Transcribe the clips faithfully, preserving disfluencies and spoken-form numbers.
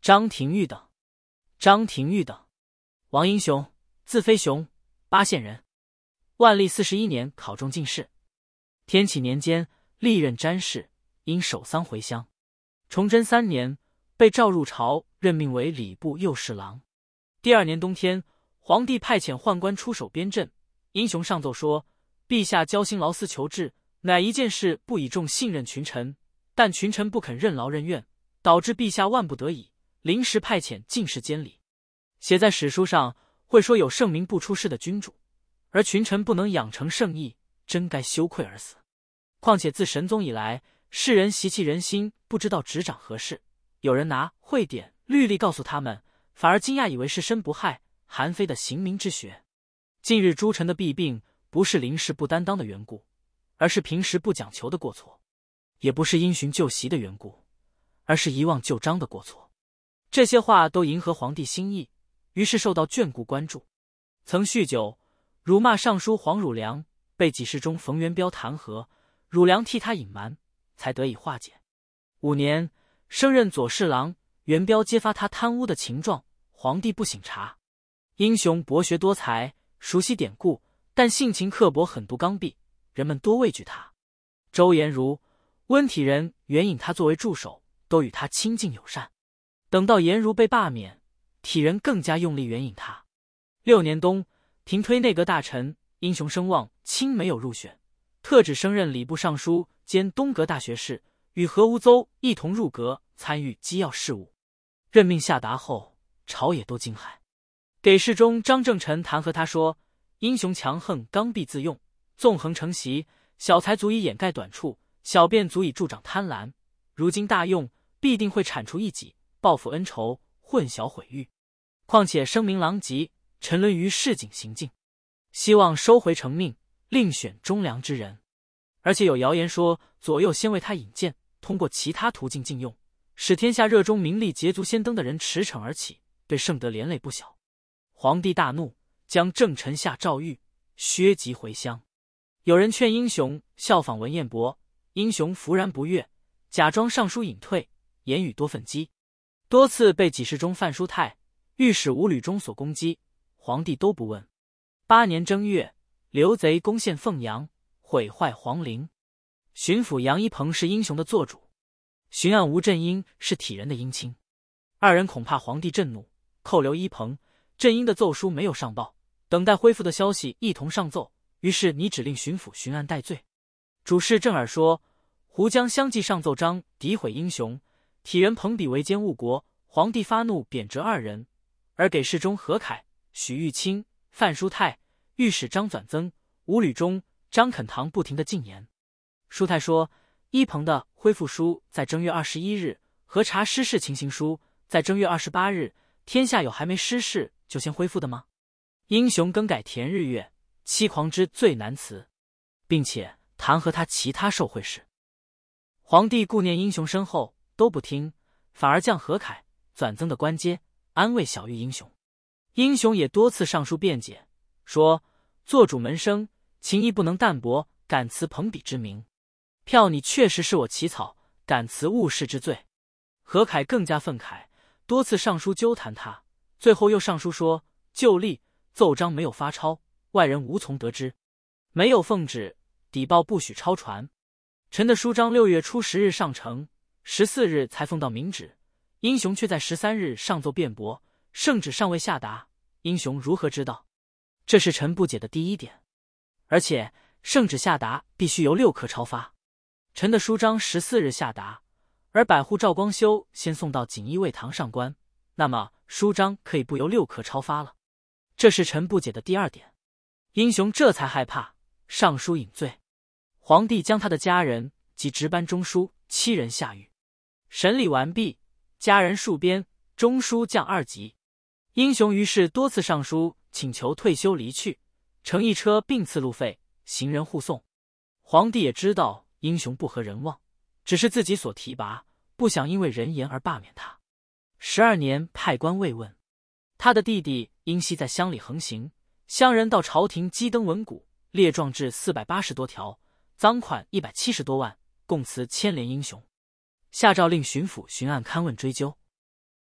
张廷玉等。张廷玉等，王英雄，字飞雄，巴县人。万历四十一年考中进士。天启年间历任詹事，因守丧回乡。崇祯三年被召入朝，任命为礼部右侍郎。第二年冬天，皇帝派遣宦官出守边镇。英雄上奏说：陛下交心劳思求治，乃一件事不以重信任群臣，但群臣不肯任劳任怨，导致陛下万不得已临时派遣进士监理。写在史书上会说有圣明不出事的君主，而群臣不能养成圣义，真该羞愧而死。况且自神宗以来，世人习气人心，不知道执掌何事，有人拿会典律例告诉他们，反而惊讶以为是身不害，韩非的刑名之学。近日诸臣的弊病，不是临事不担当的缘故，而是平时不讲求的过错；也不是因循旧习的缘故，而是遗忘旧章的过错。这些话都迎合皇帝心意，于是受到眷顾关注。曾酗酒辱骂尚书黄汝良，被给事中冯元彪弹劾，汝良替他隐瞒，才得以化解。五年升任左侍郎，元彪揭发他贪污的情状，皇帝不省察。英雄博学多才，熟悉典故，但性情刻薄，狠毒刚愎，人们多畏惧他。周延儒、温体仁援引他作为助手，都与他亲近友善。等到颜如被罢免，体仁更加用力援引他。六年冬，平推内阁大臣，英雄声望卿没有入选，特指升任礼部尚书兼东阁大学士，与何无邹一同入阁参与机要事务。任命下达后，朝野都惊骇。给事中张正臣弹劾他说：英雄强横刚愎自用，纵横承袭，小才足以掩盖短处，小便足以助长贪婪，如今大用，必定会铲除异己，报复恩仇，混淆毁誉。况且声名狼藉，沉沦于市井行径，希望收回成命，另选忠良之人。而且有谣言说左右先为他引荐，通过其他途径禁用，使天下热衷名利捷足先登的人驰骋而起，对圣德连累不小。皇帝大怒，将正臣下诏狱，削籍回乡。有人劝英雄效仿文彦博，英雄弗然不悦，假装上书隐退，言语多愤激，多次被给事中范书泰、御史吴履忠所攻击，皇帝都不问。八年正月，刘贼攻陷凤阳，毁坏皇陵。巡抚杨一鹏是英雄的做主，巡按吴振英是体仁的姻亲。二人恐怕皇帝震怒，扣留一鹏。振英的奏书没有上报，等待恢复的消息一同上奏，于是拟指令巡抚巡案戴罪。主事郑耳说，胡江相继上奏章诋毁英雄，体仁朋比为奸误国，皇帝发怒贬谪二人，而给事中何凯、许玉清、范书泰、御史张纂增、吴履忠、张肯堂不停地进言。书泰说，一鹏的恢复书在正月二十一日，核查失事情形书在正月二十八日，天下有还没失事就先恢复的吗？英雄更改田日月，欺狂之最难辞，并且弹劾他其他受贿事。皇帝顾念英雄身后，都不听，反而降何凯、纂增的官阶，安慰小玉英雄。英雄也多次上书辩解，说做主门生，情义不能淡薄，敢辞朋比之名。票你确实是我起草，敢辞误事之罪。何凯更加愤慨，多次上书纠弹他，最后又上书说旧例奏章没有发抄，外人无从得知，没有奉旨，底报不许抄传。臣的书章六月初十日上呈，十四日才奉到明旨，英雄却在十三日上奏辩驳，圣旨尚未下达，英雄如何知道？这是臣不解的第一点。而且圣旨下达必须由六科抄发，臣的书章十四日下达，而百户赵光修先送到锦衣卫堂上官，那么书章可以不由六科抄发了。这是臣不解的第二点。英雄这才害怕，上书引罪。皇帝将他的家人及值班中书七人下狱。审理完毕，家人戍边，中书降二级。英雄于是多次上书请求退休离去，乘一车并次路费，行人护送。皇帝也知道英雄不合人望，只是自己所提拔，不想因为人言而罢免他。十二年派官慰问。他的弟弟因昔在乡里横行，乡人到朝廷激登文鼓，列状至四百八十多条，赃款一百七十多万，供辞牵连英雄。下诏令巡抚巡案勘问追究。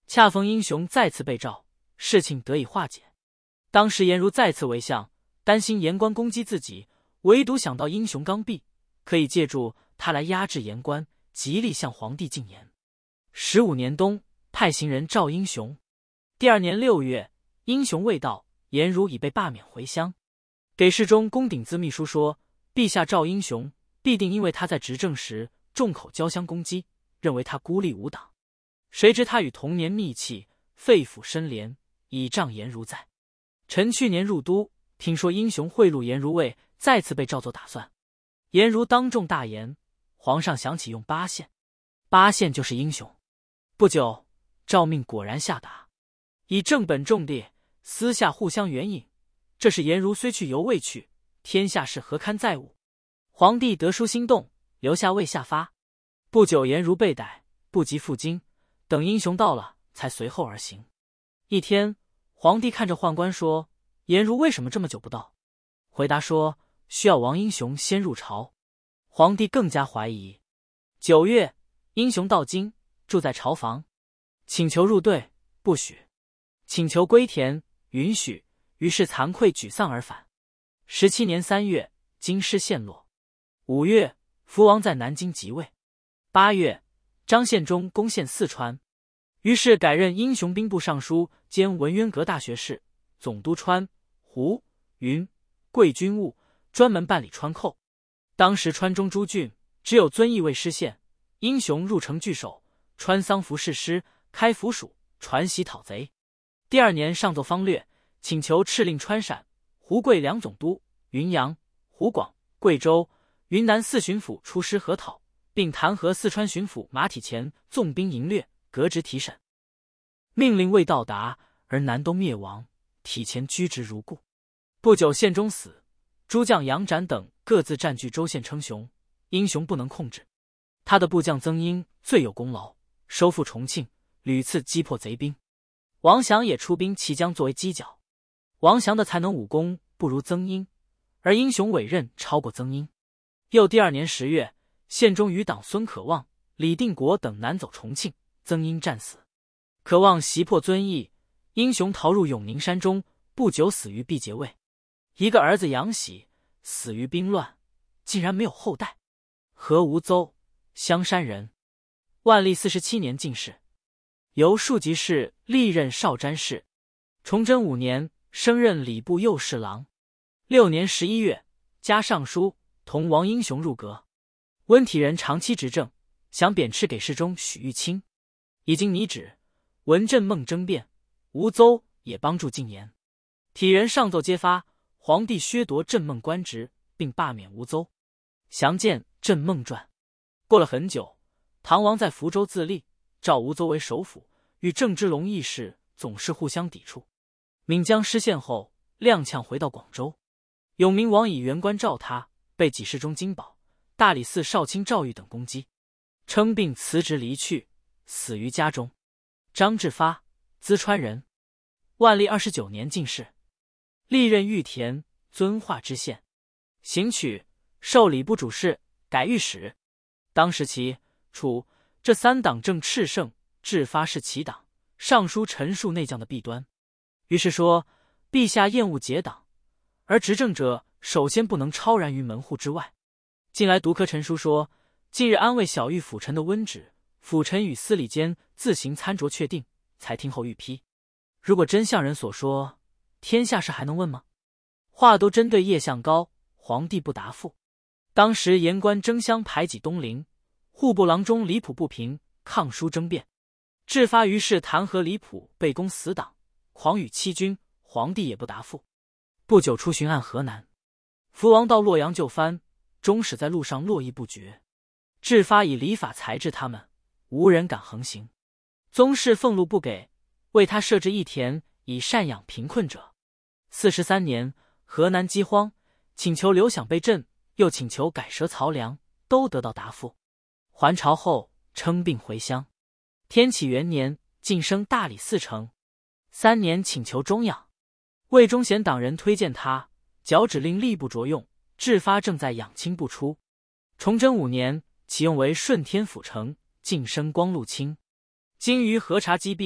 恰逢英雄再次被召，事情得以化解。当时颜如再次为相，担心言官攻击自己，唯独想到英雄刚愎，可以借助他来压制言官，极力向皇帝进言。十五年冬，派行人召英雄。第二年六月，英雄未到，颜如已被罢免回乡。给事中龚鼎咨秘书说，陛下召英雄，必定因为他在执政时众口交相攻击，认为他孤立无党。谁知他与同年密契，肺腑深连，倚仗颜如在。臣去年入都，听说英雄贿赂颜如位，再次被召作打算。颜如当众大言，皇上想起用八县，八县就是英雄。不久，诏命果然下达，以正本重列，私下互相援引。这是颜如虽去犹未去，天下事何堪再误。皇帝得书心动，留下未下发。不久颜如被逮，不及赴京，等英雄到了，才随后而行。一天，皇帝看着宦官说，颜如为什么这么久不到？回答说，需要王英雄先入朝。皇帝更加怀疑。九月，英雄到京，住在朝房，请求入队，不许；请求归田，允许。于是惭愧沮丧而返。十七年三月，京师陷落。五月，福王在南京即位。八月，张献忠攻陷四川，于是改任英雄兵部尚书兼文渊阁大学士，总督川、湖、云、贵军务，专门办理川寇。当时川中诸郡只有遵义卫失陷，英雄入城据守，川桑福誓师，开府署，传檄讨贼。第二年上奏方略，请求敕令川陕、湖贵两总督、云阳、湖广、贵州、云南四巡抚出师合讨，并弹劾四川巡抚马体乾纵兵淫掠，革职提审。命令未到达，而南都灭亡，体乾居职如故。不久献忠死，诸将杨展等各自占据州县称雄，英雄不能控制。他的部将曾英最有功劳，收复重庆，屡次击破贼兵。王祥也出兵齐江作为犄角。王祥的才能武功不如曾英，而英雄委任超过曾英。又第二年十月，献忠余党孙可望、李定国等南走重庆，曾英战死。可望袭破遵义，英雄逃入永宁山中，不久死于毕节卫。一个儿子杨喜死于兵乱，竟然没有后代。何吴邹，香山人，万历四十七年进士，由庶吉士历任少詹事。崇祯五年，升任礼部右侍郎。六年十一月，加尚书，同王英雄入阁。温体仁长期执政，想贬斥给事中许玉清，已经拟旨。文镇孟争辩，吴邹也帮助进言。体仁上奏揭发，皇帝削夺镇孟官职，并罢免吴邹。详见《镇孟传》。过了很久，唐王在福州自立，召吴邹为首辅，与郑芝龙义士总是互相抵触。闽江失陷后，踉跄回到广州。永明王以原官召他，被给事中金宝、大理寺少卿赵玉等攻击，称病辞职离去，死于家中。张志发，淄川人，万历二十九年进士，历任玉田、遵化知县，行取，授礼部主事，改御史。当时齐、楚这三党正炽盛，志发是其党，上书陈述内降的弊端。于是说，陛下厌恶结党，而执政者首先不能超然于门户之外。近来读科陈书说，近日安慰小玉辅臣的温旨，辅臣与司礼监自行参酌确定，才听候御批。如果真像人所说，天下事还能问吗？话都针对叶向高，皇帝不答复。当时言官争相排挤东陵，户部郎中李普不平，抗书争辩。志发于是弹劾李普被攻死党，狂语欺君，皇帝也不答复。不久出巡按河南，福王到洛阳就藩，终使在路上络绎不绝。志发以礼法裁制他们，无人敢横行。宗室俸禄不给，为他设置一田，以赡养贫困者。四十三年，河南饥荒，请求刘享被赈，又请求改设漕粮，都得到答复。还朝后，称病回乡。天启元年，晋升大理寺丞。三年请求中养，魏忠贤党人推荐他，矫旨令吏部着用。志发正在养亲不出。崇祯五年，启用为顺天府丞，晋升光禄卿。经于核查击毙，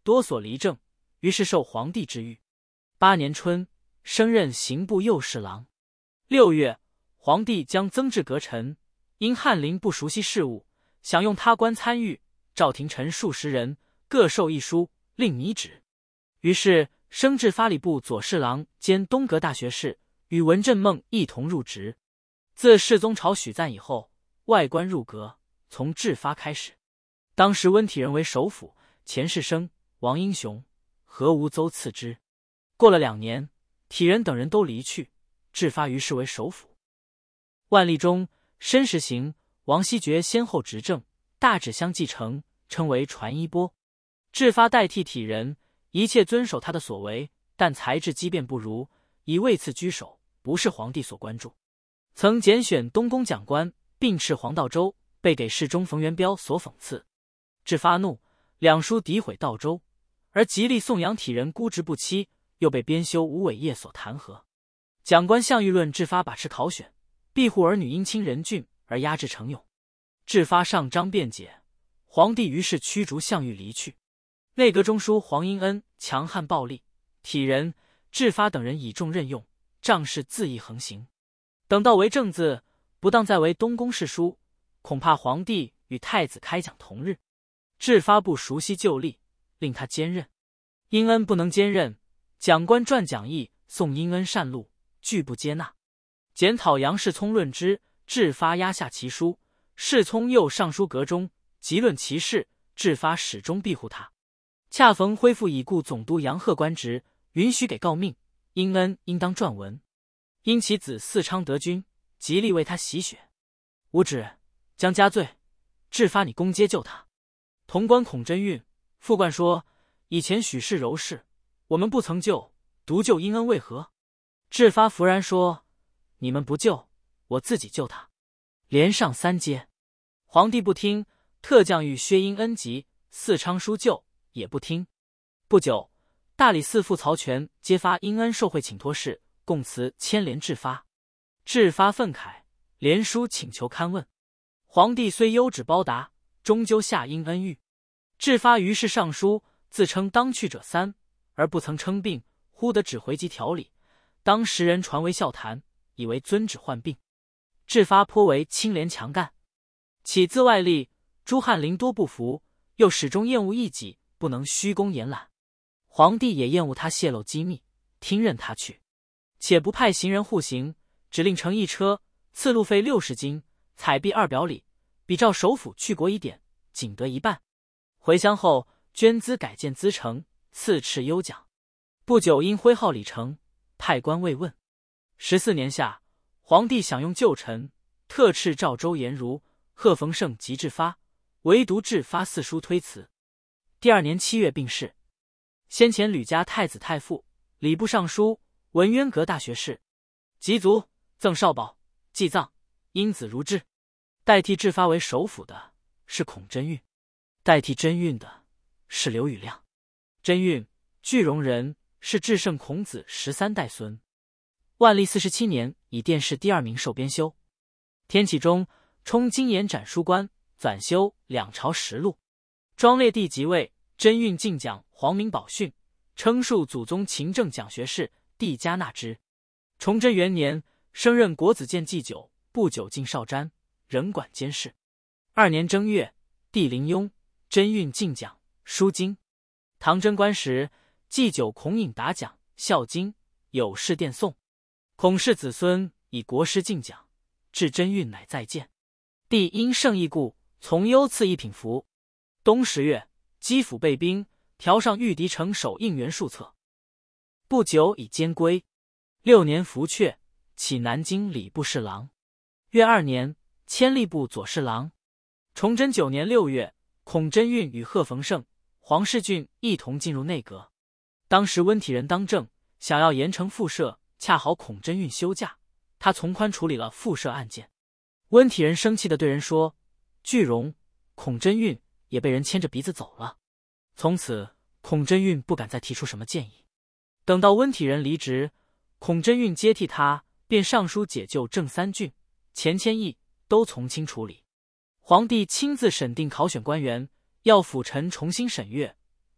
多所离政，于是受皇帝之谕。八年春，升任刑部右侍郎。六月，皇帝将增置阁臣，因翰林不熟悉事务，想用他官参与，召廷臣数十人，各授一书，令拟旨。于是升至法理部左侍郎兼东阁大学士，与文振孟一同入职。自世宗朝许赞以后，外官入阁，从制发开始。当时温体仁为首辅，钱士升、王英雄、何无邹次之。过了两年，体仁等人都离去，制发于是为首辅。万历中，申时行、王希爵先后执政，大旨相继承，称为传衣钵。制发代替体仁，一切遵守他的所为，但才智机变不如，以位次居首，不是皇帝所关注。曾拣选东宫讲官，并斥黄道周，被给事中冯元彪所讽刺。制发怒，两书诋毁道周，而极力颂扬体仁孤直不欺，又被编修吴伟业所弹劾。讲官项羽论制发把持考选，庇护儿女因亲仁俊，而压制程勇。制发上章辩解，皇帝于是驱逐项羽离去。内阁中书黄英恩强悍暴力，体仁、制发等人倚重任用，仗势恣意横行。等到为正字，不当再为东宫侍书，恐怕皇帝与太子开讲同日。制发不熟悉旧例，令他兼任。英恩不能兼任，讲官撰讲义送英恩善录，拒不接纳。检讨杨世聪论之，制发压下其书，世聪又上书阁中，即论其事，制发始终庇护他。恰逢恢复已故总督杨鹤官职，允许给诰命，英恩应当撰文。因其子四昌得君，极力为他洗雪。吾旨将加罪，制发你攻阶救他。潼关孔真运、副官说：以前许氏柔氏，我们不曾救，独救英恩为何？制发弗然说：你们不救，我自己救他。连上三阶。皇帝不听，特降谕薛英恩及四昌书救，也不听。不久，大理寺副曹全揭发英恩受贿请托事，供词牵连制发。制发愤慨，连书请求勘问。皇帝虽优旨包答，终究下英恩谕。制发于是上书，自称当去者三，而不曾称病，忽得指回及条理，当时人传为笑谈，以为遵旨患病。制发颇为清廉强干，起自外力，朱翰林多不服，又始终厌恶异己，不能虚公延揽。皇帝也厌恶他泄露机密，听任他去，且不派行人护行，只令乘一车，赐路费六十金，彩币二表里，比照首府去国一点，仅得一半。回乡后，捐资改建资城，赐敕优奖。不久因徽号李成，派官慰问。十四年夏，皇帝想用旧臣，特敕赵州颜如、贺逢胜及制发，唯独制发四书推辞。第二年七月病逝。先前吕家太子太傅、礼部尚书、文渊阁大学士，及卒，赠少保，祭葬，因子如之。代替制发为首辅的是孔真运，代替真运的是刘宇亮。真运，句容人，是至圣孔子十三代孙。万历四十七年以殿试第二名受编修。天启中，充金岩展书官，纂修两朝实录。庄烈帝即位，真运进讲皇明宝训，称述祖宗勤政讲学士，帝加纳之。崇祯元年，升任国子监祭酒，不久进少詹，仍管监事。二年正月，帝临雍，真运进讲书经。唐贞观时，祭酒孔颖答讲孝经，有事殿诵。孔氏子孙以国师进讲，至真运乃再见。帝因圣意故，从优赐一品符。冬十月，基辅备兵，调上御敌城守应援数策。不久以监归。六年服阙，起南京礼部侍郎。约二年，迁吏部左侍郎。崇祯九年六月，孔真运与贺逢胜、黄世俊一同进入内阁。当时温体仁当政，想要严惩复赦，恰好孔真运休假，他从宽处理了复赦案件。温体仁生气地对人说：句容、孔真运也被人牵着鼻子走了。从此，孔真运不敢再提出什么建议。等到温体仁离职，孔真运接替他，便上书解救郑三郡、钱谦益，都从轻处理。皇帝亲自审定考选官员，要辅臣重新审阅，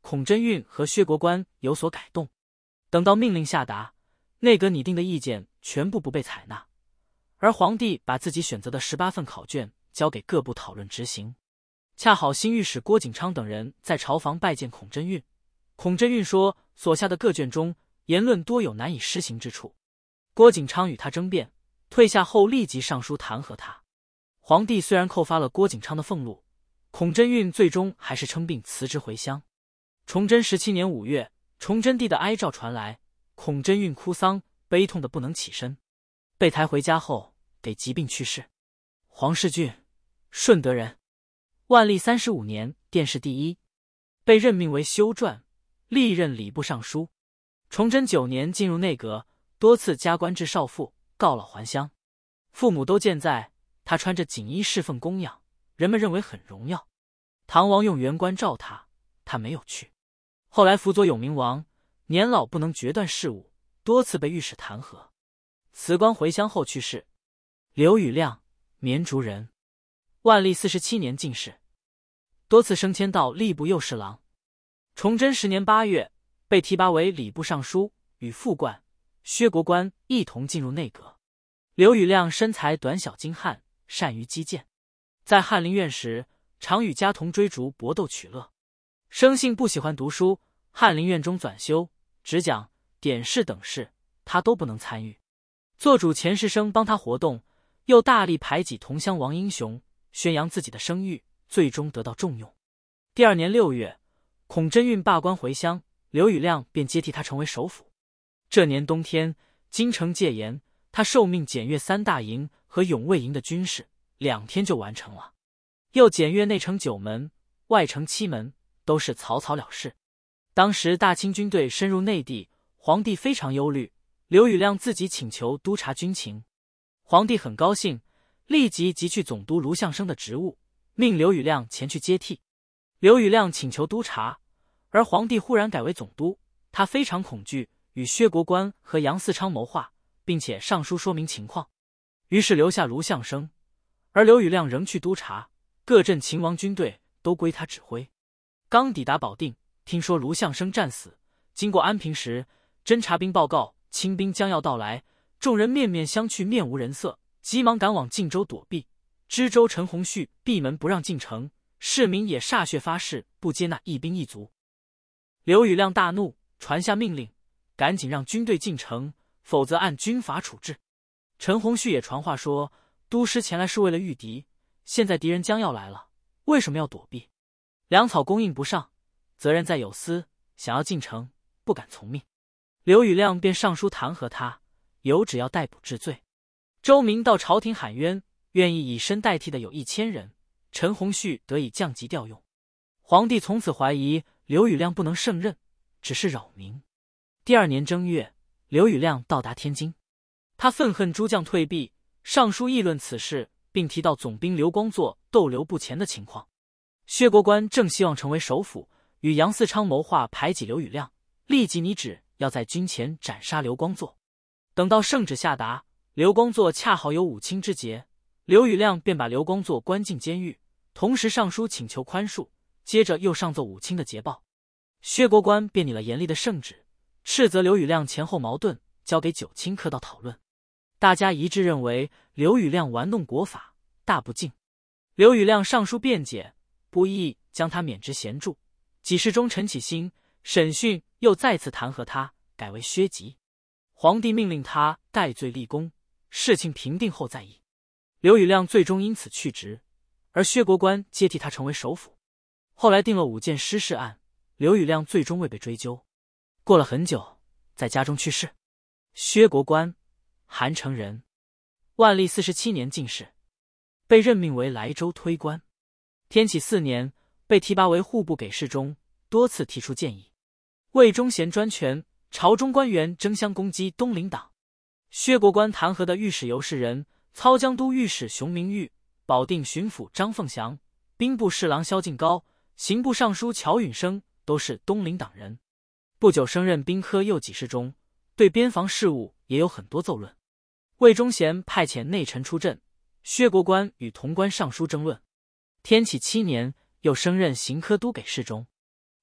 孔真运和薛国官有所改动。等到命令下达，内阁拟定的意见全部不被采纳，而皇帝把自己选择的十八份考卷交给各部讨论执行。恰好新御史郭景昌等人在朝房拜见孔真运，孔真运说所下的各卷中言论多有难以施行之处。郭景昌与他争辩，退下后立即上书弹劾他。皇帝虽然扣发了郭景昌的俸禄，孔真运最终还是称病辞职回乡。崇祯十七年五月，崇祯帝的哀诏传来，孔真运哭丧，悲痛的不能起身，被抬回家后给疾病去世。黄世俊，顺德人，万历三十五年殿试第一，被任命为修撰，历任礼部尚书。崇祯九年进入内阁，多次加官至少傅，告老还乡。父母都健在，他穿着锦衣侍奉供养，人们认为很荣耀。唐王用元官召他，他没有去。后来辅佐永明王，年老不能决断事务，多次被御史弹劾。辞官回乡后去世。刘宇亮，绵竹人，万历四十七年进士，多次升迁到吏部右侍郎。崇祯十年八月，被提拔为礼部尚书，与副官、薛国官一同进入内阁。刘宇亮身材短小精悍，善于击剑，在翰林院时常与家童追逐搏斗取乐。生性不喜欢读书，翰林院中纂修、执讲、典试等事，他都不能参与。做主钱世生帮他活动，又大力排挤同乡王英雄，宣扬自己的声誉，最终得到重用。第二年六月，孔真运罢官回乡，刘宇亮便接替他成为首辅。这年冬天，京城戒严，他受命检阅三大营和永卫营的军事，两天就完成了。又检阅内城九门、外城七门，都是草草了事。当时大清军队深入内地，皇帝非常忧虑，刘宇亮自己请求督察军情。皇帝很高兴，立即急去总督卢象升的职务，命刘宇亮前去接替。刘宇亮请求督察，而皇帝忽然改为总督，他非常恐惧，与薛国官和杨嗣昌谋划，并且上书说明情况。于是留下卢象升，而刘宇亮仍去督察，各镇秦王军队都归他指挥。刚抵达保定，听说卢象升战死，经过安平时，侦察兵报告清兵将要到来，众人面面相觑，面无人色，急忙赶往晋州躲避。知州陈洪绪闭门不让进城，市民也歃血发誓不接纳一兵一卒。刘宇亮大怒，传下命令，赶紧让军队进城，否则按军法处置。陈洪绪也传话说，督师前来是为了御敌，现在敌人将要来了，为什么要躲避？粮草供应不上，责任在有司，想要进城，不敢从命。刘宇亮便上书弹劾他，有旨要逮捕治罪。周明到朝廷喊冤，愿意以身代替的有一千人，陈洪绪得以降级调用。皇帝从此怀疑刘宇亮不能胜任，只是扰民。第二年正月，刘宇亮到达天津，他愤恨诸将退避，上书议论此事，并提到总兵刘光作逗留不前的情况。薛国官正希望成为首辅，与杨嗣昌谋划排挤刘宇亮，立即拟旨要在军前斩杀刘光作。等到圣旨下达，刘光作恰好有五清之节，刘宇亮便把刘光作关进监狱，同时上书请求宽恕，接着又上奏五清的捷报。薛国官便拟了严厉的圣旨，斥责刘宇亮前后矛盾，交给九卿客道讨论。大家一致认为刘宇亮玩弄国法，大不敬。刘宇亮上书辩解，不意将他免职闲住。几事中陈启兴审讯又再次弹劾他，改为薛吉。皇帝命令他戴罪立功，事情平定后再议。刘宇亮最终因此去职，而薛国官接替他成为首辅。后来定了五件失事案，刘宇亮最终未被追究。过了很久，在家中去世。薛国官，韩城人，万历四十七年进士，被任命为莱州推官。天启四年，被提拔为户部给事中，多次提出建议。魏忠贤专权，朝中官员争相攻击东林党。薛国官弹劾的御史尤士仁、操江都御史熊明玉、保定巡抚张凤祥、兵部侍郎萧劲高、刑部尚书乔允生都是东林党人。不久升任兵科右给事中，对边防事务也有很多奏论。魏忠贤派遣内臣出阵，薛国官与潼关尚书争论。天启七年，又升任刑科都给事中。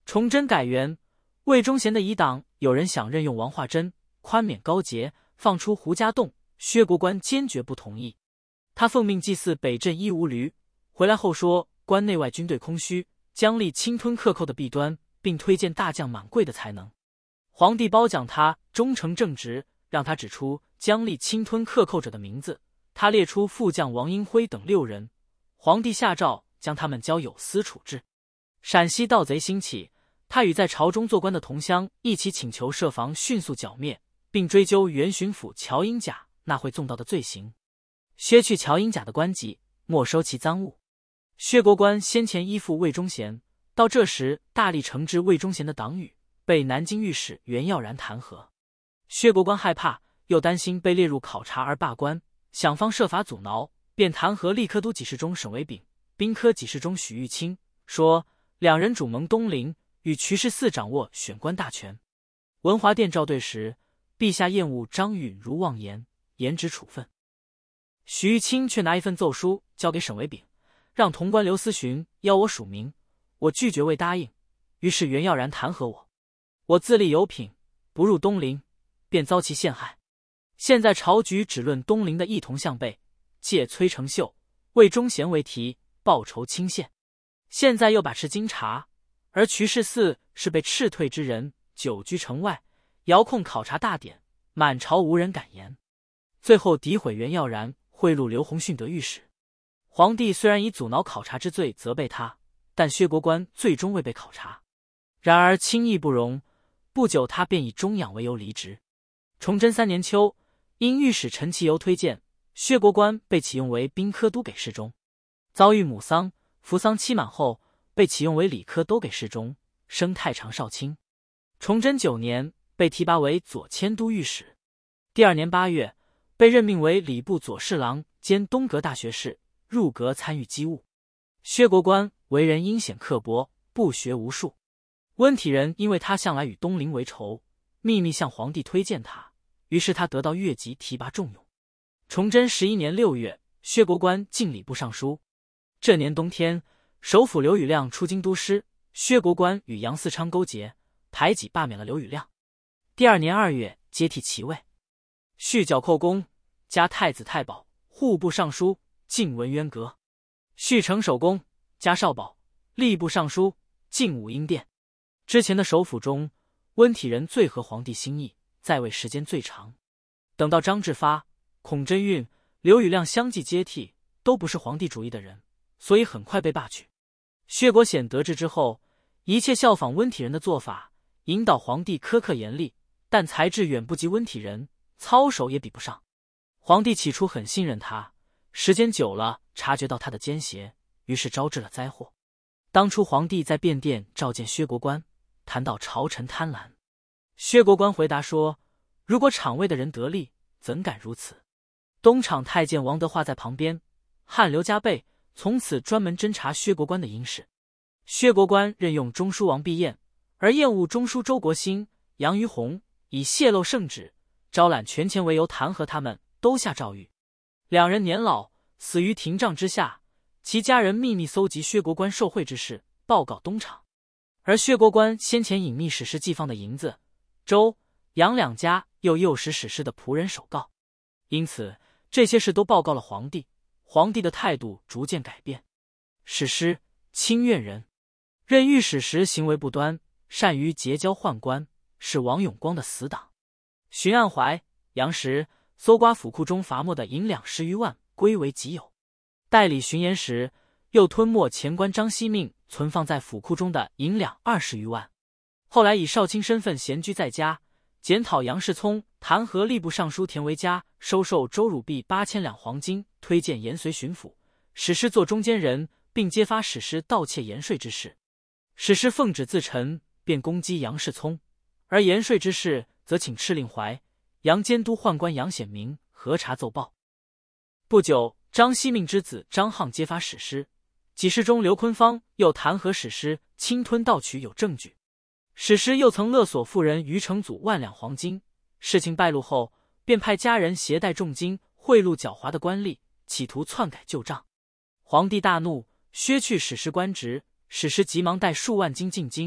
崇祯改元，魏忠贤的遗党有人想任用王化贞，宽免高节，放出胡家洞，薛国官坚决不同意。他奉命祭祀北镇一无驴，回来后说关内外军队空虚，将立侵吞克扣的弊端，并推荐大将满贵的才能。皇帝褒奖他忠诚正直，让他指出将立侵吞克扣者的名字。他列出副将王英辉等六人，皇帝下诏将他们交有司处置。陕西盗贼兴起，他与在朝中做官的同乡一起请求设防迅速剿灭，并追究原巡抚乔英甲那会纵盗的罪行，削去乔英甲的官籍，没收其赃物。薛国官先前依附魏忠贤，到这时大力惩治魏忠贤的党羽，被南京御史袁耀然弹劾。薛国官害怕，又担心被列入考察而罢官，想方设法阻挠，便弹劾吏科都给事中沈维炳、兵科给事中许玉清，说两人主蒙东陵，与瞿世嗣掌握选官大权。文华殿召对时，陛下厌恶张允如妄言，严旨处分。许玉清却拿一份奏书交给沈维炳，让潼关刘思询邀我署名，我拒绝未答应，于是袁耀然弹劾我。我自立有品，不入东陵，便遭其陷害。现在朝局只论东陵的异同项背，借崔成秀、魏忠贤为题，报仇清县。现在又把持京察，而瞿世嗣是被斥退之人，久居城外，遥控考察大典，满朝无人敢言。最后诋毁袁耀然，贿赂刘洪训得御史。皇帝虽然以阻挠考察之罪责备他，但薛国官最终未被考察。然而轻易不容，不久他便以终养为由离职。崇祯三年秋，因御史陈其猷推荐，薛国官被启用为兵科都给事中。遭遇母丧，服丧期满后，被启用为礼科都给事中，升太常少卿。崇祯九年，被提拔为左迁都御史。第二年八月，被任命为礼部左侍郎兼东阁大学士，入阁参与机务。薛国官为人阴险刻薄，不学无术。温体仁因为他向来与东陵为仇，秘密向皇帝推荐他，于是他得到越级提拔重用。崇祯十一年六月，薛国官进礼部尚书。这年冬天，首辅刘宇亮出京督师，薛国官与杨嗣昌勾结，排挤罢免了刘宇亮。第二年二月，接替其位。续剿寇功，加太子太保、户部尚书，进文渊阁。续承守功，加少保、吏部尚书，进武英殿。之前的首辅中，温体仁最合皇帝心意，在位时间最长。等到张志发、孔真运、刘宇亮相继接替，都不是皇帝主义的人，所以很快被罢去。薛国显得志之后，一切效仿温体仁的做法，引导皇帝苛刻严厉，但才智远不及温体仁，操守也比不上。皇帝起初很信任他，时间久了察觉到他的奸邪，于是招致了灾祸。当初皇帝在便殿召见薛国官，谈到朝臣贪婪，薛国官回答说，如果场位的人得利，怎敢如此。东厂太监王德化在旁边，汗流浃背，从此专门侦查薛国官的阴事。薛国官任用中书王毕彦，而厌恶中书周国兴、杨于洪，以泄露圣旨、招揽权钱为由弹劾他们，都下诏狱。两人年老，死于廷杖之下，其家人秘密搜集薛国官受贿之事，报告东厂。而薛国官先前隐秘史诗寄放的银子，周、杨两家又诱使史诗的仆人首告，因此这些事都报告了皇帝。皇帝的态度逐渐改变。史诗清苑人，任御史时行为不端，善于结交宦官，是王永光的死党。巡按怀、杨时搜刮府库中罚没的银两十余万，归为己有。代理巡盐时，又吞没前官张希命存放在府库中的银两二十余万。后来以少卿身份闲居在家，检讨杨世聪弹劾吏部尚书田维嘉收受周汝弼八千两黄金，推荐延绥巡抚，史师做中间人，并揭发史师盗窃盐税之事。史师奉旨自陈，便攻击杨世聪，而盐税之事则请敕令怀、杨监督宦官杨显明核查奏报。不久，张希命之子张沆揭发史师，给事中刘坤芳又弹劾史师侵吞盗取有证据。史师又曾勒索妇人于承祖万两黄金，事情败露后，便派家人携带重金贿赂狡猾的官吏，企图篡改旧账。皇帝大怒，削去史师官职，史师急忙带数万金进京，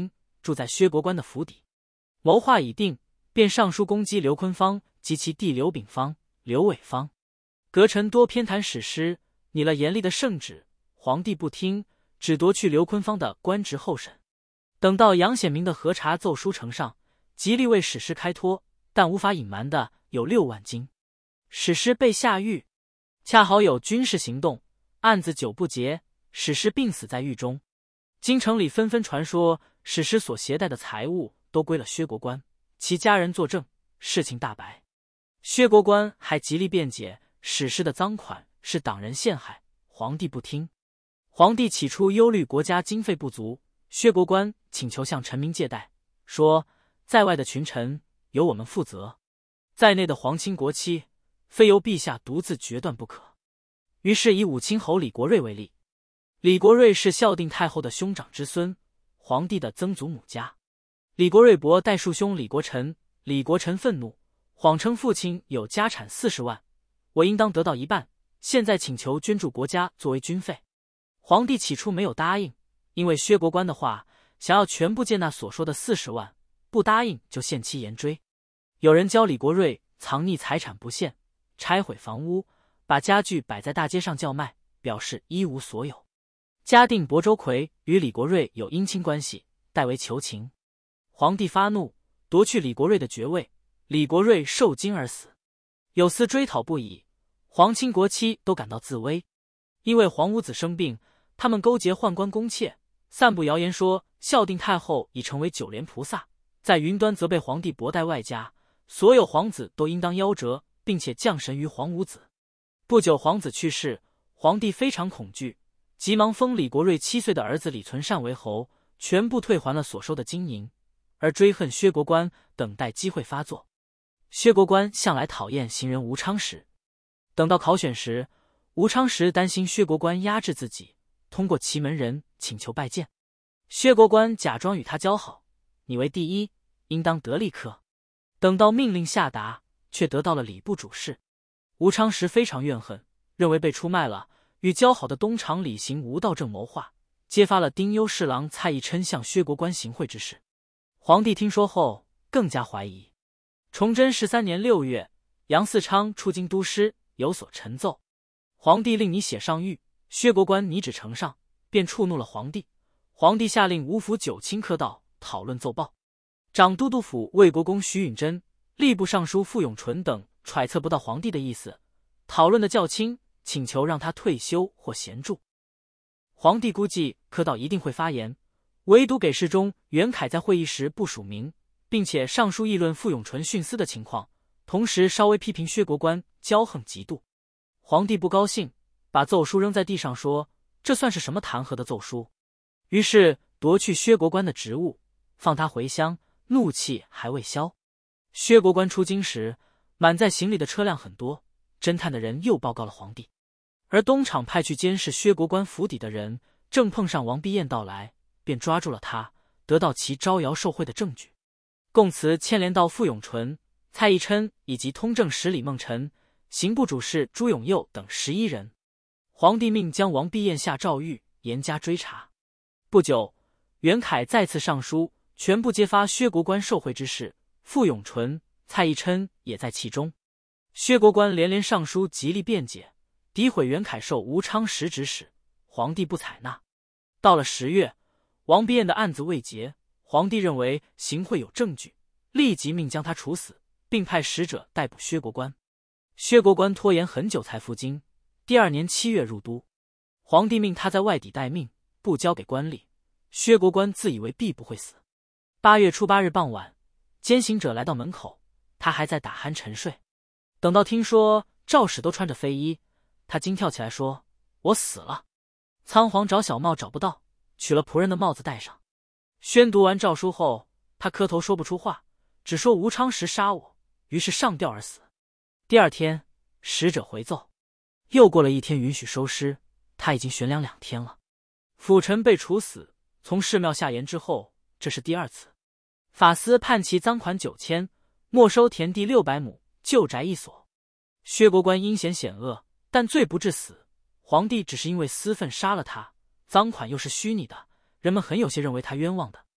住在薛国官的府邸。谋划已定，便上书攻击刘坤方及其弟刘秉方、刘伟方。阁臣多偏袒史师，拟了严厉的圣旨，皇帝不听，只夺去刘坤方的官职候审。等到杨显明的核查奏书呈上，极力为史师开脱，但无法隐瞒的有六万金。史师被下狱，恰好有军事行动，案子久不结，史师病死在狱中。京城里纷纷传说史师所携带的财物都归了薛国官，其家人作证，事情大白。薛国官还极力辩解史师的赃款是党人陷害，皇帝不听。皇帝起初忧虑国家经费不足，薛国官请求向臣民借贷，说在外的群臣由我们负责，在内的皇亲国戚非由陛下独自决断不可。于是以武清侯李国瑞为例。李国瑞是孝定太后的兄长之孙，皇帝的曾祖母家。李国瑞伯代庶兄李国臣，李国臣愤怒，谎称父亲有家产四十万，我应当得到一半，现在请求捐助国家作为军费。皇帝起初没有答应，因为薛国官的话想要全部借纳所说的四十万，不答应就限期严追。有人教李国瑞藏匿财产不限，拆毁房屋，把家具摆在大街上叫卖，表示一无所有。嘉定亳州魁与李国瑞有姻亲关系，代为求情。皇帝发怒，夺去李国瑞的爵位，李国瑞受惊而死。有司追讨不已，皇亲国戚都感到自危。因为皇五子生病，他们勾结宦官宫妾，散布谣言说孝定太后已成为九莲菩萨，在云端责备皇帝薄待外家，所有皇子都应当夭折，并且降神于皇五子。不久皇子去世，皇帝非常恐惧，急忙封李国瑞七岁的儿子李存善为侯，全部退还了所收的金银，而追恨薛国官，等待机会发作。薛国官向来讨厌行人吴昌时，等到考选时，吴昌时担心薛国官压制自己，通过其门人请求拜见。薛国官假装与他交好，你为第一，应当得立刻。等到命令下达，却得到了礼部主事。吴昌时非常怨恨，认为被出卖了，与交好的东厂李行吴道正谋划，揭发了丁忧侍郎蔡义琛向薛国官行贿之事。皇帝听说后更加怀疑。崇祯十三年六月，杨嗣昌出京督师，有所陈奏。皇帝令你写上谕，薛国官拟旨呈上，便触怒了皇帝。皇帝下令五府九卿客到讨论奏报。长都督府魏国公徐允贞、吏部尚书傅永纯等揣测不到皇帝的意思，讨论的较轻，请求让他退休或闲住。皇帝估计客到一定会发言，唯独给事中袁凯在会议时不署名，并且上书议论傅永纯徇私的情况，同时稍微批评薛国官骄横嫉妒。皇帝不高兴，把奏书扔在地上说，这算是什么弹劾的奏书？于是夺去薛国官的职务，放他回乡，怒气还未消。薛国官出京时，满载行李的车辆很多，侦探的人又报告了皇帝。而东厂派去监视薛国官府邸的人正碰上王必彦到来，便抓住了他，得到其招摇受贿的证据。供词牵连到傅永纯、蔡义琛以及通政使李梦辰、刑部主事朱永佑等十一人。皇帝命将王必彦下诏狱，严加追查。不久，袁凯再次上书，全部揭发薛国官受贿之事，傅永纯、蔡义琛也在其中。薛国官连连上书极力辩解，诋毁袁凯受吴昌时指使，皇帝不采纳。到了十月，王必彦的案子未结，皇帝认为行贿有证据，立即命将他处死，并派使者逮捕薛国官。薛国官拖延很久才赴京，第二年七月入都。皇帝命他在外邸待命，不交给官吏。薛国官自以为必不会死。八月初八日傍晚，监行者来到门口，他还在打鼾沉睡。等到听说赵使都穿着飞衣，他惊跳起来说：“我死了！”仓皇找小帽找不到，取了仆人的帽子戴上。宣读完诏书后，他磕头说不出话，只说吴昌时杀我，于是上吊而死。第二天，使者回奏，又过了一天，允许收尸，他已经悬梁两天了。辅臣被处死，从寺庙下言之后，这是第二次。法司判其赃款九千，没收田地六百亩，旧宅一所。薛国官阴险险恶，但罪不至死。皇帝只是因为私愤杀了他，赃款又是虚拟的，人们很有些认为他冤枉的。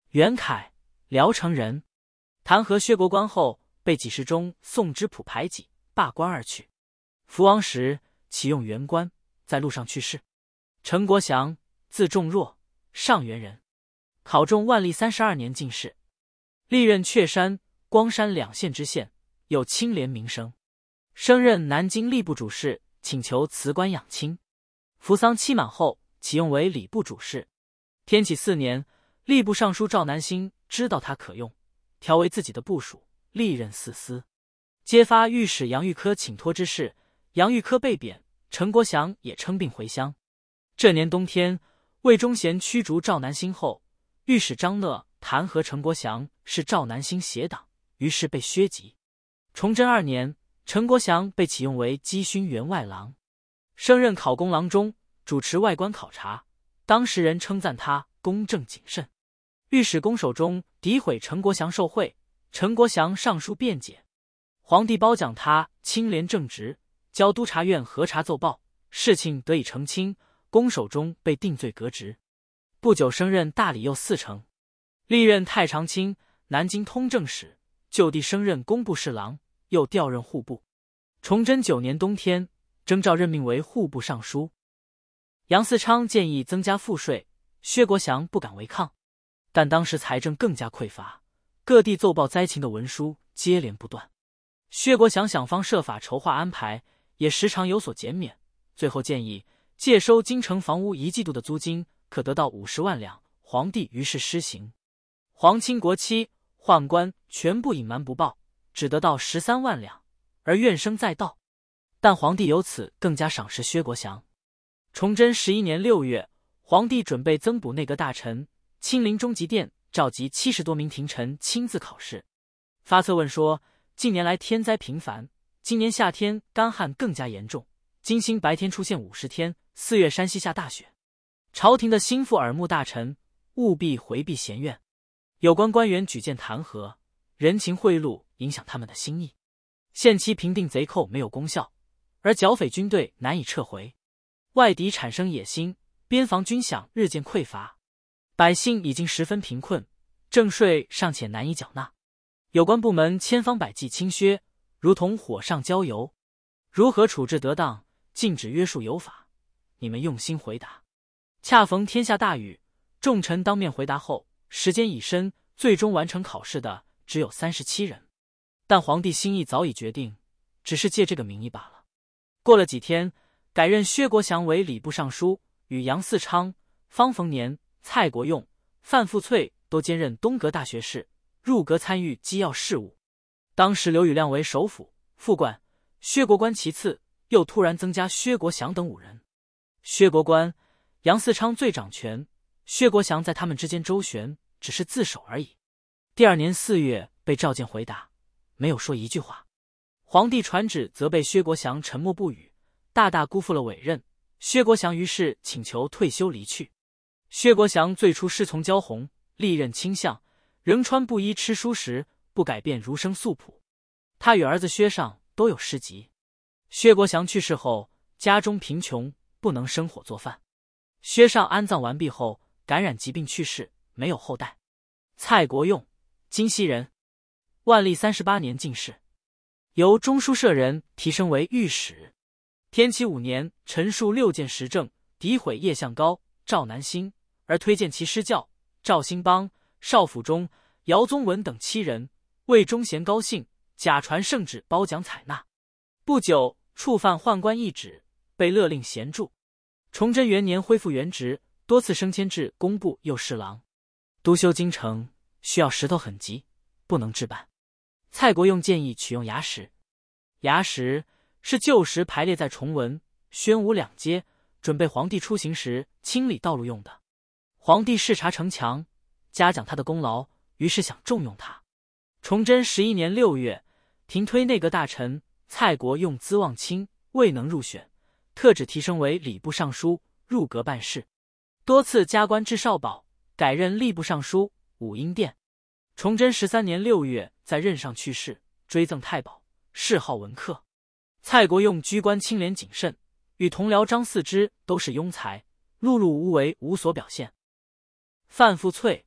袁凯，聊城人。弹劾薛国官后，被几世中宋之普排挤，罢官而去。服王时，启用元官，在路上去世。陈国祥，字仲若，上元人，考中万历三十二年进士，历任确山、光山两县知县，有清廉名声。升任南京吏部主事，请求辞官养亲。服丧期满后，启用为礼部主事。天启四年，吏部尚书赵南星知道他可用，调为自己的部属，历任四司。揭发御史杨玉科请托之事，杨玉科被贬，陈国祥也称病回乡。这年冬天，魏忠贤驱逐赵南星后，御史张讷弹劾陈国祥是赵南星邪党，于是被削籍。崇祯二年，陈国祥被启用为稽勋员外郎，升任考功郎中，主持外官考察。当时人称赞他公正谨慎。御史公守中诋毁陈国祥受贿，陈国祥上书辩解，皇帝褒奖他清廉正直，交督察院核查奏报，事情得以澄清，公守中被定罪革职。不久升任大理右侍丞，历任太常卿、南京通政使，就地升任工部侍郎，又调任户部。崇祯九年冬天，征召任命为户部尚书。杨嗣昌建议增加赋税，薛国祥不敢违抗，但当时财政更加匮乏，各地奏报灾情的文书接连不断。薛国祥想方设法筹划安排，也时常有所减免，最后建议借收京城房屋一季度的租金，可得到五十万两。皇帝于是施行。皇亲国戚、宦官全部隐瞒不报，只得到十三万两，而怨声载道。但皇帝由此更加赏识薛国祥。崇祯十一年六月，皇帝准备增补内阁大臣，亲临中极殿召集七十多名廷臣亲自考试。发册问说，近年来天灾频繁，今年夏天干旱更加严重，金星白天出现五十天，四月山西下大雪。朝廷的心腹耳目大臣务必回避闲怨，有关官员举荐弹劾，人情贿赂影响他们的心意，限期平定贼寇没有功效，而剿匪军队难以撤回，外敌产生野心，边防军饷日渐匮乏，百姓已经十分贫困，政税尚且难以缴纳。有关部门千方百计清削，如同火上浇油，如何处置得当，禁止约束有法，你们用心回答。恰逢天下大雨，众臣当面回答后，时间已深，最终完成考试的只有三十七人。但皇帝心意早已决定，只是借这个名义罢了。过了几天，改任薛国祥为礼部尚书，与杨嗣昌、方逢年、蔡国用、范富翠都兼任东阁大学士，入阁参与机要事务。当时刘宇亮为首辅、副官，薛国官其次，又突然增加薛国祥等五人。薛国官、杨嗣昌最掌权，薛国祥在他们之间周旋，只是自首而已。第二年四月被召见回答，没有说一句话。皇帝传旨责备薛国祥沉默不语，大大辜负了委任。薛国祥于是请求退休离去。薛国祥最初师从焦弘，历任卿相，仍穿布衣吃书时，不改变儒生素朴。他与儿子薛尚都有诗集。薛国祥去世后，家中贫穷，不能生火做饭。薛尚安葬完毕后，感染疾病去世，没有后代。蔡国用，京西人，万历三十八年进士，由中书舍人提升为御史。天启五年，陈述六件时政，诋毁叶向高、赵南星，而推荐其师教赵兴邦、邵辅忠、姚宗文等七人。魏忠贤高兴，假传圣旨褒奖采纳。不久，触犯宦官一旨，被勒令闲住。崇祯元年恢复原职，多次升迁至工部右侍郎。督修京城需要石头很急，不能置办。蔡国用建议取用牙石。牙石是旧时排列在崇文、宣武两街，准备皇帝出行时清理道路用的。皇帝视察城墙，嘉奖他的功劳，于是想重用他。崇祯十一年六月，停推内阁大臣蔡国用资望清，未能入选，特旨提升为礼部尚书，入阁办事，多次加官至少保，改任吏部尚书、武英殿。崇祯十三年六月，在任上去世，追赠太保，谥号文克。蔡国用居官清廉谨慎，与同僚张四之都是庸才，碌碌无为，无所表现。范富翠，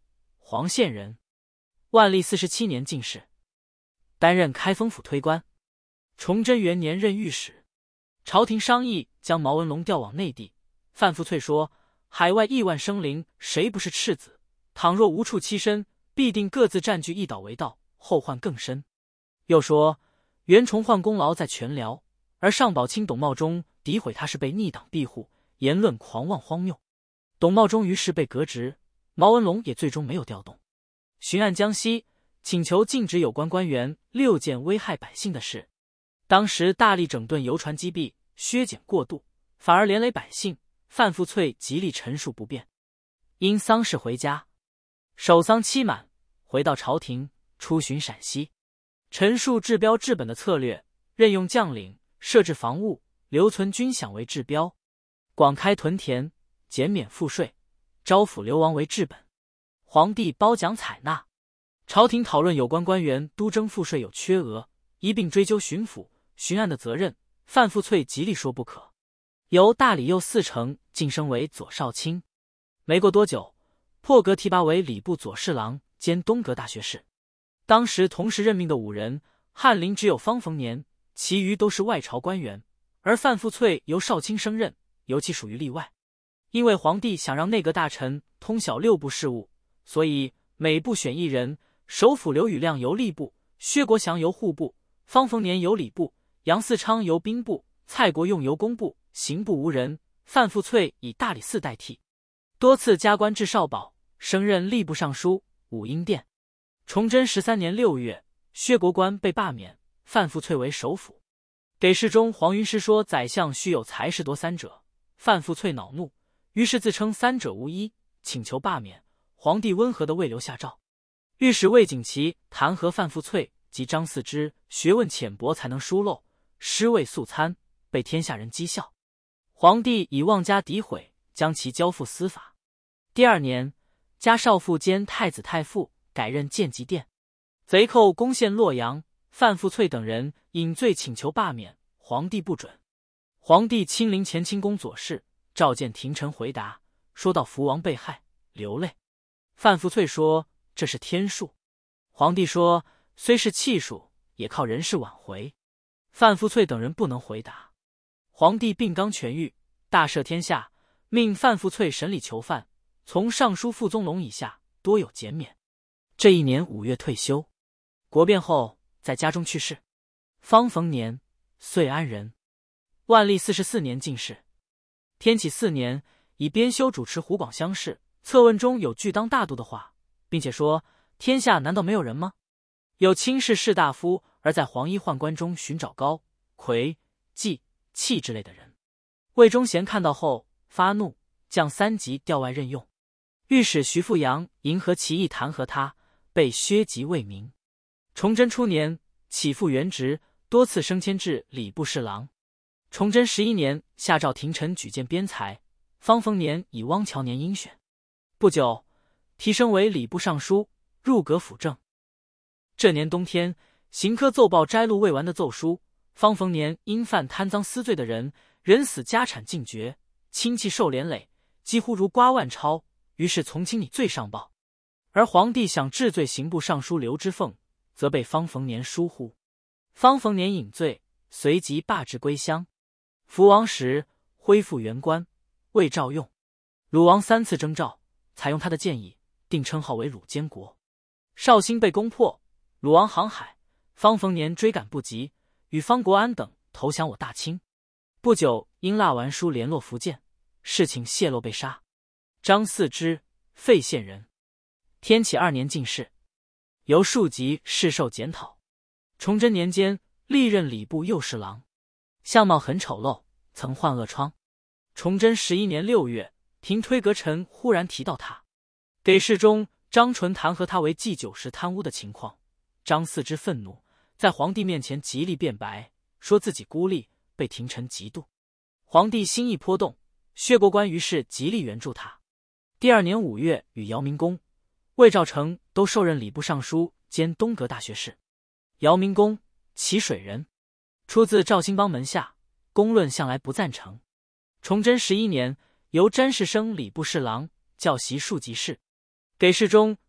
黄县人。万历四十七年进士，担任开封府推官。崇祯元年任御史。朝廷商议将毛文龙调往内地。范富翠说：“海外亿万生灵，谁不是赤子？倘若无处栖身，必定各自占据一岛为盗，后患更深。”又说：“袁崇焕功劳在全辽，而尚宝卿、董茂忠诋毁他是被逆党庇护，言论狂妄荒谬。董茂忠于是被革职，毛文龙也最终没有调动。巡按江西，请求禁止有关官员六件危害百姓的事。当时大力整顿邮传机弊，削减过度，反而连累百姓。范富翠极力陈述不便，因丧事回家，守丧期满，回到朝廷，出巡陕西，陈述治标治本的策略，任用将领，设置防务，留存军饷为治标，广开屯田，减免赋税，招抚流亡为治本。皇帝褒奖采纳。朝廷讨论有关官员督征赋税有缺额，一并追究巡抚、巡按的责任。范富翠极力说不可，由大理右四丞晋升为左少卿。没过多久，破格提拔为礼部左侍郎兼东阁大学士。当时同时任命的五人，翰林只有方逢年，其余都是外朝官员，而范富翠由少卿升任，尤其属于例外。因为皇帝想让内阁大臣通晓六部事务，所以每部选一人，首辅刘宇亮由吏部，薛国祥由户部，方逢年由礼部，杨嗣昌由兵部，蔡国用由工部，刑部无人，范富翠以大理寺代替，多次加官至少保，升任吏部尚书、武英殿。崇祯十三年六月，薛国官被罢免，范富翠为首辅。给事中黄云诗说宰相须有才识多三者，范富翠恼怒，于是自称三者无一，请求罢免。皇帝温和的未留下诏。御史魏景琦弹劾范富翠及张四之学问浅薄，才能疏漏，失位素餐，被天下人讥笑。皇帝以妄加诋毁，将其交付司法。第二年，加少傅兼太子太傅，改任建极殿。贼寇攻陷洛阳，范富翠等人引罪请求罢免，皇帝不准。皇帝亲临乾清宫左侍，召见廷臣回答，说到福王被害，流泪。范富翠说这是天数。皇帝说虽是气数，也靠人事挽回。范富翠等人不能回答。皇帝病刚痊愈，大赦天下，命范富翠审理囚犯，从尚书傅宗龙以下多有减免。这一年五月退休。国变后在家中去世。方逢年，遂安人。万历四十四年进士。天启四年，以编修主持湖广乡试，策问中有巨当大度的话，并且说天下难道没有人吗？有轻视士大夫而在黄衣宦官中寻找高、魁、季、戚之类的人。魏忠贤看到后发怒，降三级调外任用。御史徐富阳迎合其意弹劾他，被削籍为民。崇祯初年起复原职，多次升迁至礼部侍郎。崇祯十一年下诏廷臣举荐编才，方逢年以汪乔年应选。不久，提升为礼部尚书，入阁辅政。这年冬天，刑科奏报摘录未完的奏书，方逢年因犯贪赃私罪的人，人死家产尽绝，亲戚受连累，几乎如瓜万钞，于是从轻拟罪上报。而皇帝想治罪刑部尚书刘之凤，则被方逢年疏忽。方逢年引罪，随即罢职归乡。福王时恢复原官，未召用。鲁王三次征召，采用他的建议，定称号为鲁监国。绍兴被攻破，鲁王航海，方逢年追赶不及，与方国安等投降我大清。不久因蜡丸书联络福建，事情泄露被杀。张四之，费县人。天启二年进士，由庶吉侍受检讨。崇祯年间历任礼部右侍郎，相貌很丑陋，曾患恶疮。崇祯十一年六月，廷推阁臣忽然提到他，给事中张纯弹劾他为祭酒时贪污的情况。张四之愤怒，在皇帝面前极力辩白，说自己孤立，被廷臣嫉妒。皇帝心意颇动，薛国官于是极力援助他。第二年五月，与姚明公、魏兆成都受任礼部尚书兼东阁大学士。姚明公，祁水人，出自赵兴邦门下，公论向来不赞成。崇祯十一年，由詹士升礼部侍郎，教习庶吉士。给事中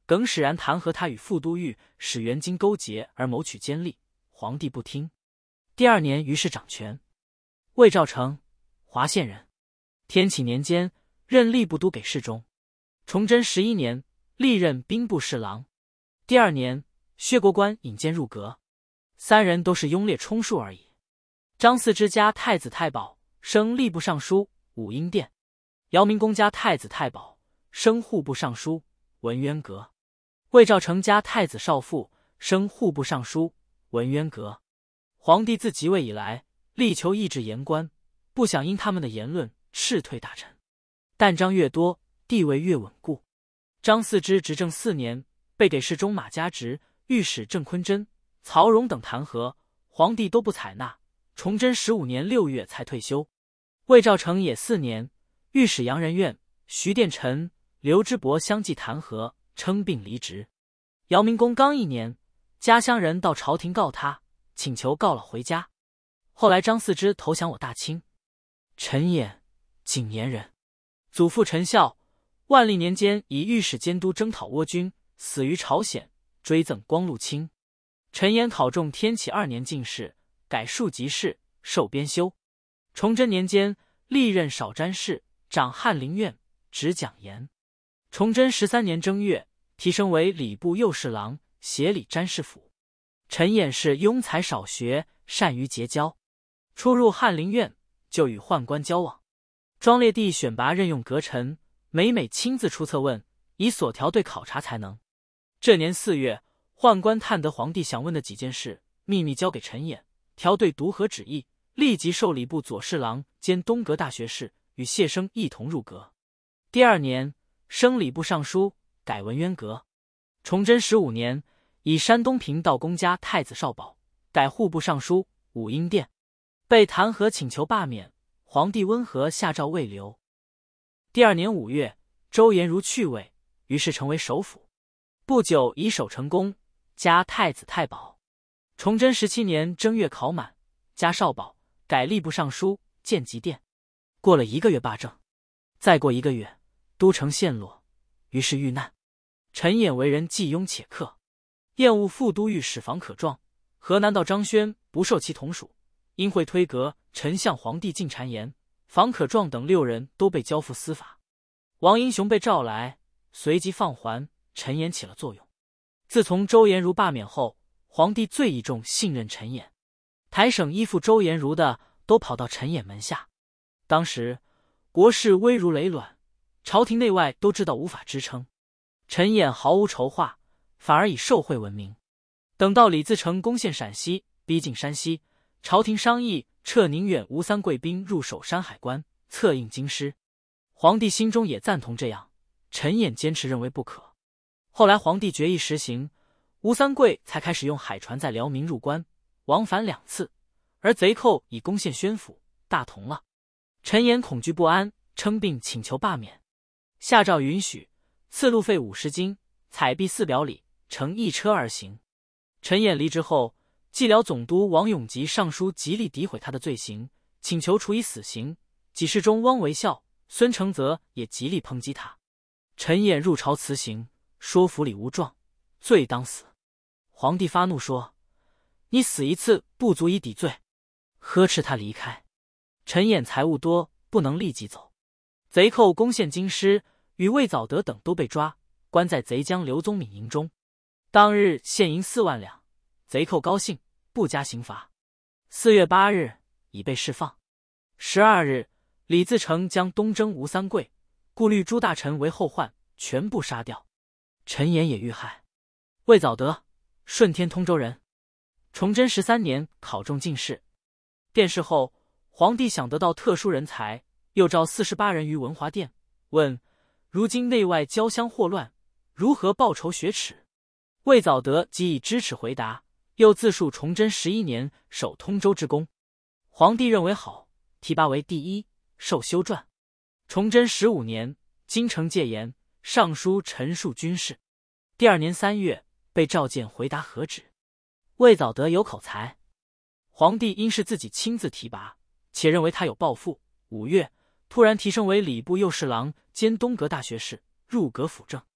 耿使然弹劾他与傅都尉使元京勾结而谋取奸利，皇帝不听。第二年于是掌权。魏兆成，华县人。天启年间任吏部都给事中。崇祯十一年历任兵部侍郎。第二年，薛国官引荐入阁，三人都是庸劣充数而已。张四之家太子太保，升吏部尚书，武英殿；姚明公家太子太保，升户部尚书，文渊阁；魏兆成家太子少傅，升户部尚书，文渊阁。皇帝自即位以来，力求抑制言官，不想因他们的言论斥退大臣。但章越多，地位越稳固。张四之执政四年，被给事中马家直、御史郑坤桢、曹荣等弹劾，皇帝都不采纳。崇祯十五年六月才退休。魏兆成也四年，御史杨仁愿、徐殿臣、刘知伯相继弹劾，称病离职。姚明公刚一年，家乡人到朝廷告他，请求告了回家。后来张四之投降我大清。陈衍，景年人，祖父陈孝，万历年间以御史监督征讨倭军，死于朝鲜，追赠光禄卿。陈衍考中天启二年进士，改庶吉士，授编修。崇祯年间历任少詹事，掌翰林院，执讲言。崇祯十三年正月，提升为礼部右侍郎，协理詹事府。陈衍是庸才少学，善于结交。初入翰林院，就与宦官交往。庄烈帝选拔任用阁臣，每每亲自出策问，以所条对考察才能。这年四月，宦官探得皇帝想问的几件事，秘密交给陈衍，条对读核旨意，立即授礼部左侍郎兼东阁大学士，与谢生一同入阁。第二年，升礼部尚书，改文渊阁。崇祯十五年，以山东平道公家太子少保，改户部尚书，武英殿。被弹劾请求罢免，皇帝温和下诏未留。第二年五月，周延如去位，于是成为首辅。不久以守成功，加太子太保。崇祯十七年正月考满，加少保，改吏部尚书，建极殿。过了一个月罢政，再过一个月，都城陷落，于是遇难。陈衍为人既庸且克，厌恶副都尉使房可壮、河南道张轩不受其同属，因会推革，臣向皇帝进谗言，房可壮等六人都被交付司法。王英雄被召来，随即放还，陈衍起了作用。自从周延如罢免后，皇帝最倚重信任陈衍，台省依附周延如的都跑到陈衍门下。当时国势危如累卵，朝廷内外都知道无法支撑，陈衍毫无筹划，反而以受贿闻名。等到李自成攻陷陕西，逼近山西，朝廷商议撤宁远吴三桂兵入守山海关，策应京师。皇帝心中也赞同这样，陈衍坚持认为不可。后来皇帝决议实行，吴三桂才开始用海船在辽明入关，往返两次，而贼寇已攻陷宣府、大同了。陈衍恐惧不安，称病请求罢免，下诏允许，赐路费五十金，采璧四表里，乘一车而行。陈衍离职后，蓟辽总督王永吉上书极力诋毁他的罪行，请求处以死刑。给事中汪维孝、孙承泽也极力抨击他。陈衍入朝辞行，说府里无状，罪当死。皇帝发怒说：“你死一次不足以抵罪。”呵斥他离开。陈衍财物多，不能立即走。贼寇攻陷京师，与魏藻德等都被抓，关在贼将刘宗敏营中。当日现银四万两，贼寇高兴，不加刑罚。四月八日已被释放。十二日，李自成将东征吴三桂，顾虑诸大臣为后患，全部杀掉。陈衍也遇害。魏藻德，顺天通州人，崇祯十三年考中进士。殿试后，皇帝想得到特殊人才，又召四十八人于文华殿，问：如今内外交相祸乱，如何报仇雪耻？魏藻德即以支持回答，又自述崇祯十一年守通州之功。皇帝认为好，提拔为第一，授修撰。崇祯十五年，京城戒严，上书陈述军事。第二年三月，被召见回答何旨。魏藻德有口才，皇帝因是自己亲自提拔，且认为他有抱负。五月，突然提升为礼部右侍郎兼东阁大学士，入阁辅政。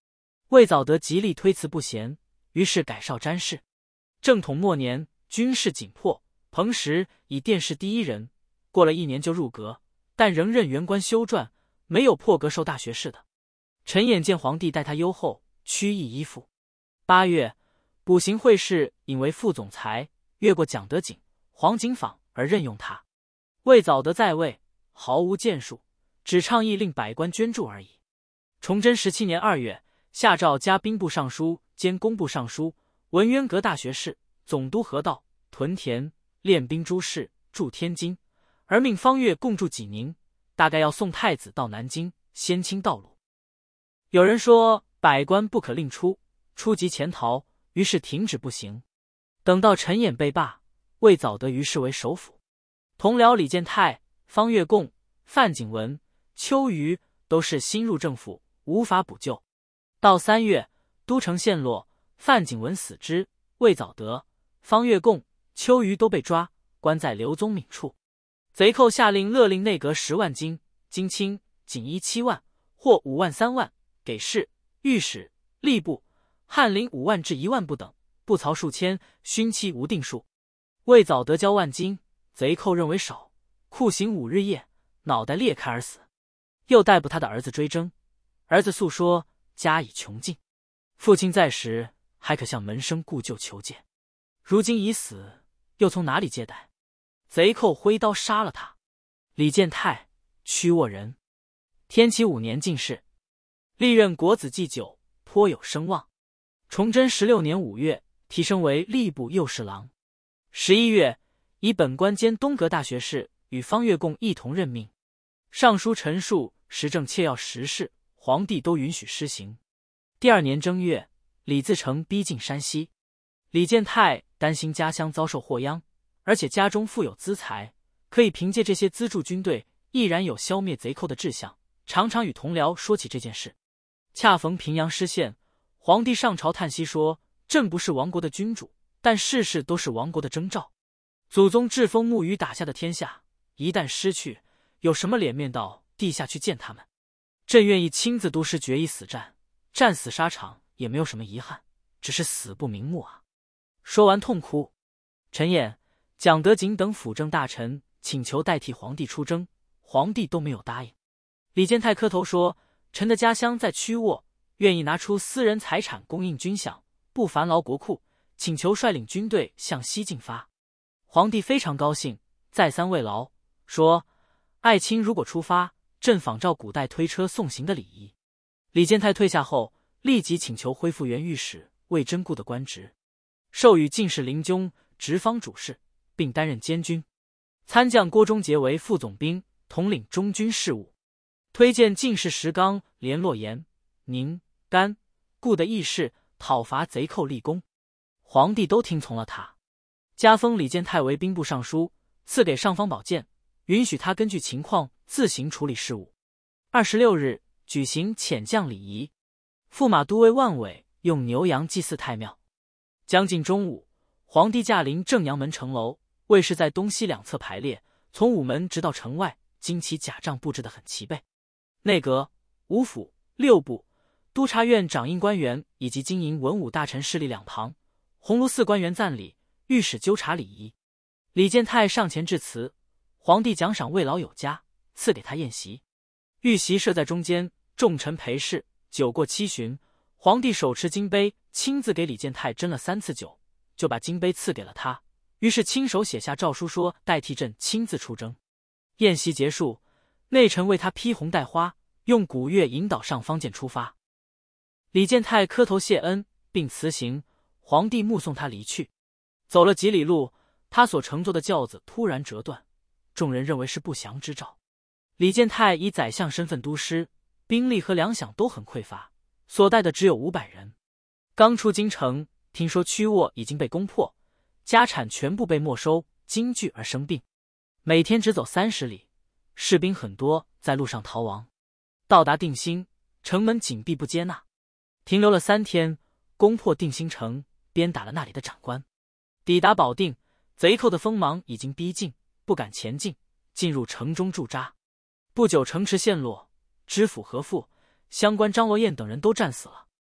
魏藻德极力推辞不贤，于是改少詹事。正统末年，军事紧迫，彭时以殿试第一人，过了一年就入阁，但仍任原官修撰，没有破格授大学士的。陈演见皇帝待他优厚，屈意依附。八月，补行会试引为副总裁，越过蒋德景、黄景坊而任用他。魏藻德在位，毫无建树，只倡议令百官捐助而已。崇祯十七年二月，下诏加兵部尚书兼工部尚书、文渊阁大学士、总督河道、屯田、练兵诸事驻天津，而命方悦共驻济宁，大概要送太子到南京，先清道路。有人说百官不可令出，出即潜逃，于是停止不行。等到陈演被罢，魏藻德于是为首辅。同僚李建泰、方岳贡、范景文、邱瑜都是新入政府，无法补救。到三月，都城陷落，范景文死之，魏藻德、方岳贡、邱瑜都被抓，关在刘宗敏处。贼寇下令勒令内阁十万金，金清、锦衣七万，或五万三万，给事、御史、吏部、翰林五万至一万不等，布曹数千，勋期无定数。魏藻德交万金，贼寇认为少，酷刑五日夜，脑袋裂开而死。又逮捕他的儿子追征，儿子诉说家已穷尽，父亲在时还可向门生故旧求借，如今已死，又从哪里借贷？贼寇挥刀杀了他。李建泰，曲沃人，天启五年进士，历任国子祭酒，颇有声望。崇祯十六年五月，提升为吏部右侍郎。十一月，以本官兼东阁大学士，与方岳贡一同任命。上书陈述时政切要实事，皇帝都允许施行。第二年正月，李自成逼近山西，李建泰担心家乡遭受祸殃，而且家中富有资财，可以凭借这些资助军队，毅然有消灭贼寇的志向，常常与同僚说起这件事。恰逢平阳失陷，皇帝上朝叹息说：“朕不是亡国的君主，但事事都是亡国的征兆。祖宗栉风沐雨打下的天下，一旦失去，有什么脸面到地下去见他们？朕愿意亲自督师决一死战，战死沙场也没有什么遗憾，只是死不瞑目啊！”说完痛哭。陈演、蒋德景等辅政大臣请求代替皇帝出征，皇帝都没有答应。李建泰磕头说：“臣的家乡在曲沃，愿意拿出私人财产供应军饷，不烦劳国库，请求率领军队向西进发。”皇帝非常高兴，再三慰劳，说：“爱卿如果出发，朕仿照古代推车送行的礼仪。”李建泰退下后，立即请求恢复原御史魏真固的官职，授予进士林邕直方主事，并担任监军。参将郭忠杰为副总兵，统领中军事务。推荐进士石刚联络延、宁、甘、固的义士，讨伐贼寇立功。皇帝都听从了他，加封李建泰为兵部尚书，赐给尚方宝剑，允许他根据情况自行处理事务。二十六日举行遣将礼仪，驸马都尉万伟用牛羊祭祀太庙。将近中午，皇帝驾临正阳门城楼，卫士在东西两侧排列，从午门直到城外，旌旗甲仗布置得很齐备。内阁、五府、六部、督察院掌印官员以及经营文武大臣势力两旁，鸿胪寺官员赞礼，御史纠察礼仪。李建泰上前致辞，皇帝奖赏慰劳有加，赐给他宴席。御席设在中间，众臣陪侍，酒过七巡，皇帝手持金杯，亲自给李建泰斟了三次酒，就把金杯赐给了他，于是亲手写下诏书说代替朕亲自出征。宴席结束，内臣为他披红戴花，用鼓乐引导上方剑出发。李建泰磕头谢恩，并辞行，皇帝目送他离去。走了几里路，他所乘坐的轿子突然折断，众人认为是不祥之兆。李建泰以宰相身份督师，兵力和粮饷都很匮乏，所带的只有五百人。刚出京城，听说曲沃已经被攻破，家产全部被没收，惊惧而生病，每天只走三十里，士兵很多在路上逃亡。到达定兴，城门紧闭不接纳，停留了三天，攻破定兴城，鞭打了那里的长官。抵达保定，贼寇的锋芒已经逼近，不敢前进，进入城中驻扎。不久城池陷落，知府何父、乡官张罗彦等人都战死了。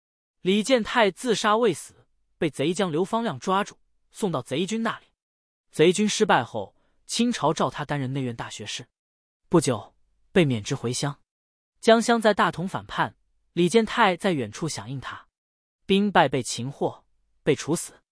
李建泰自杀未死，被贼将刘方亮抓住，送到贼军那里。贼军失败后，清朝召他担任内院大学士，不久被免职回乡。江襄在大同反叛，李建泰在远处响应他，兵败被擒获，被处死。